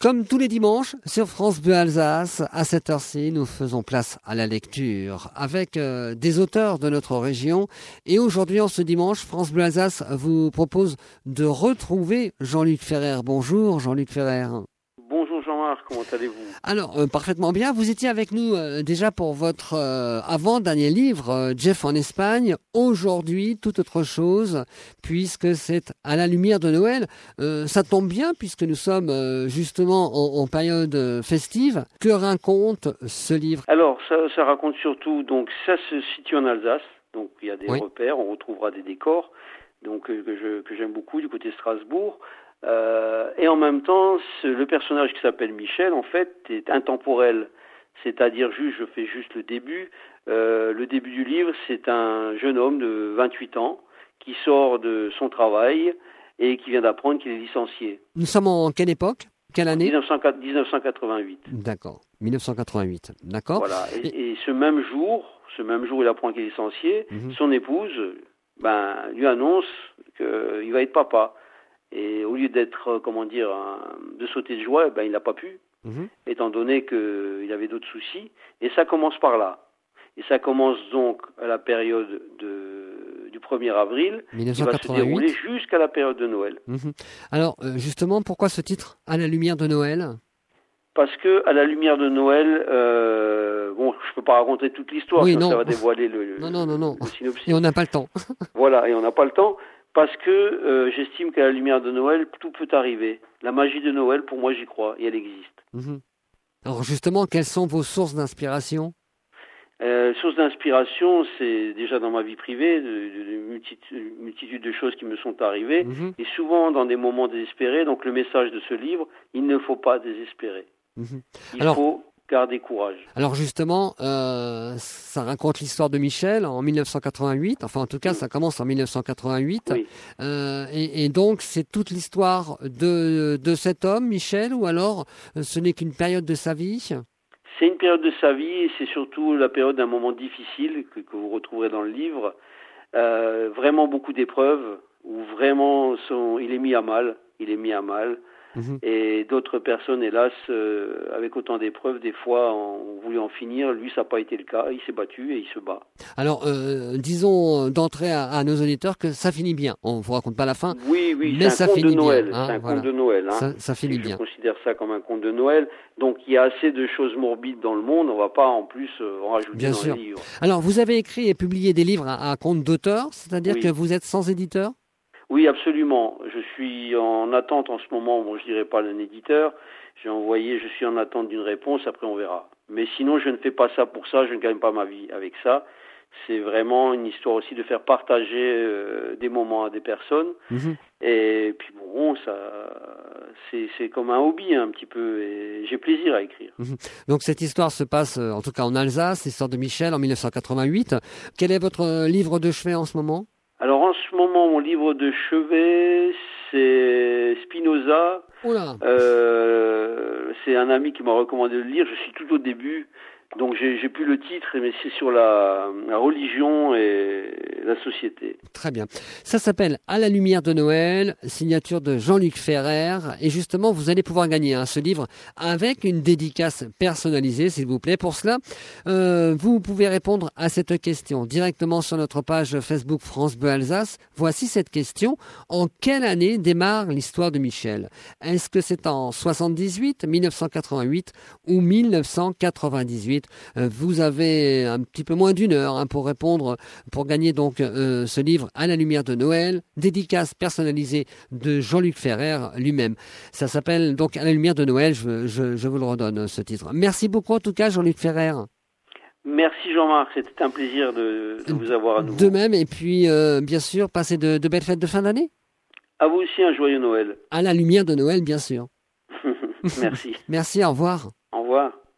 Comme tous les dimanches, sur France Bleu Alsace, à cette heure-ci, nous faisons place à la lecture avec des auteurs de notre région. Et aujourd'hui, en ce dimanche, France Bleu Alsace vous propose de retrouver Jean-Luc Ferrer. Bonjour Jean-Luc Ferrer. Bonjour Jean-Marc, comment allez-vous? Alors, parfaitement bien. Vous étiez avec nous déjà pour votre avant-dernier livre, Jeff en Espagne. Aujourd'hui, toute autre chose, puisque c'est à la lumière de Noël. Ça tombe bien, puisque nous sommes justement en période festive. Que raconte ce livre? Alors, ça raconte surtout, donc ça se situe en Alsace, donc il y a des Oui. repères, on retrouvera des décors, donc que j'aime beaucoup du côté de Strasbourg. Et en même temps, le personnage qui s'appelle Michel, en fait, est intemporel. C'est-à-dire, je fais juste le début. Le début du livre, c'est un jeune homme de 28 ans qui sort de son travail et qui vient d'apprendre qu'il est licencié. Nous sommes en quelle époque? Quelle année? 1988. D'accord, 1988. D'accord. Voilà. Et ce même jour, il apprend qu'il est licencié. Son épouse, lui annonce qu'il va être papa. Et au lieu d'être, de sauter de joie, il n'a pas pu, étant donné qu'il avait d'autres soucis. Et ça commence par là. Et ça commence donc à la période du 1er avril, 1988. qui va se dérouler jusqu'à la période de Noël. Alors, justement, pourquoi ce titre, À la lumière de Noël? Parce que à la lumière de Noël, je peux pas raconter toute l'histoire, Oui, sinon ça va dévoiler le synopsis. Et on n'a pas le temps. Voilà, et on n'a pas le temps. Parce que j'estime qu'à la lumière de Noël, tout peut arriver. La magie de Noël, pour moi, j'y crois, et elle existe. Alors justement, quelles sont vos sources d'inspiration? Sources d'inspiration, c'est déjà dans ma vie privée, de multitude de choses qui me sont arrivées, et souvent dans des moments désespérés. Donc le message de ce livre, il ne faut pas désespérer. Il faut garder courage. Alors justement, ça raconte l'histoire de Michel en 1988. Enfin, en tout cas, ça commence en 1988. Oui. Et donc, c'est toute l'histoire de cet homme, Michel, ou alors ce n'est qu'une période de sa vie? C'est une période de sa vie et c'est surtout la période d'un moment difficile que vous retrouverez dans le livre. Vraiment beaucoup d'épreuves où vraiment il est mis à mal. Et d'autres personnes, hélas, avec autant d'épreuves, des fois, ont voulu en finir. Lui, ça n'a pas été le cas. Il s'est battu et il se bat. Alors, disons d'entrée à nos auditeurs que ça finit bien. On ne vous raconte pas la fin. Oui, mais c'est un conte de Noël. C'est un conte de Noël. Ça finit bien. Je considère ça comme un conte de Noël. Donc, il y a assez de choses morbides dans le monde. On ne va pas en plus en rajouter bien dans sûr. les livres. Alors, vous avez écrit et publié des livres à compte d'auteur, c'est-à-dire que vous êtes sans éditeur? Oui, absolument. Je suis en attente en ce moment. Bon, je dirais pas d'un éditeur. Je suis en attente d'une réponse. Après, on verra. Mais sinon, je ne fais pas ça pour ça. Je ne gagne pas ma vie avec ça. C'est vraiment une histoire aussi de faire partager des moments à des personnes. Et puis bon, c'est comme un hobby un petit peu. Et j'ai plaisir à écrire. Donc cette histoire se passe, en tout cas en Alsace, l'histoire de Michel en 1988. Quel est votre livre de chevet en ce moment? Alors en ce moment, mon livre de chevet, c'est Spinoza. Oula. C'est un ami qui m'a recommandé de le lire. Je suis tout au début, donc j'ai plus le titre, mais c'est sur la religion et la société. Très bien. Ça s'appelle À la lumière de Noël, signature de Jean-Luc Ferrer. Et justement, vous allez pouvoir gagner ce livre avec une dédicace personnalisée, s'il vous plaît. Pour cela, vous pouvez répondre à cette question directement sur notre page Facebook France Bleu Alsace. Voici cette question. En quelle année démarre l'histoire de Michel? Est-ce que c'est en 78, 1988 ou 1998? Vous avez un petit peu moins d'une heure pour répondre, pour gagner donc ce livre À la lumière de Noël, dédicace personnalisée de Jean-Luc Ferrer lui-même. Ça s'appelle donc À la lumière de Noël, je vous le redonne ce titre. Merci beaucoup en tout cas Jean-Luc Ferrer. Merci Jean-Marc, c'était un plaisir de vous avoir à nouveau. De même, et puis bien sûr, passez de belles fêtes de fin d'année. À vous aussi un joyeux Noël. À la lumière de Noël, bien sûr. Merci. Merci, au revoir.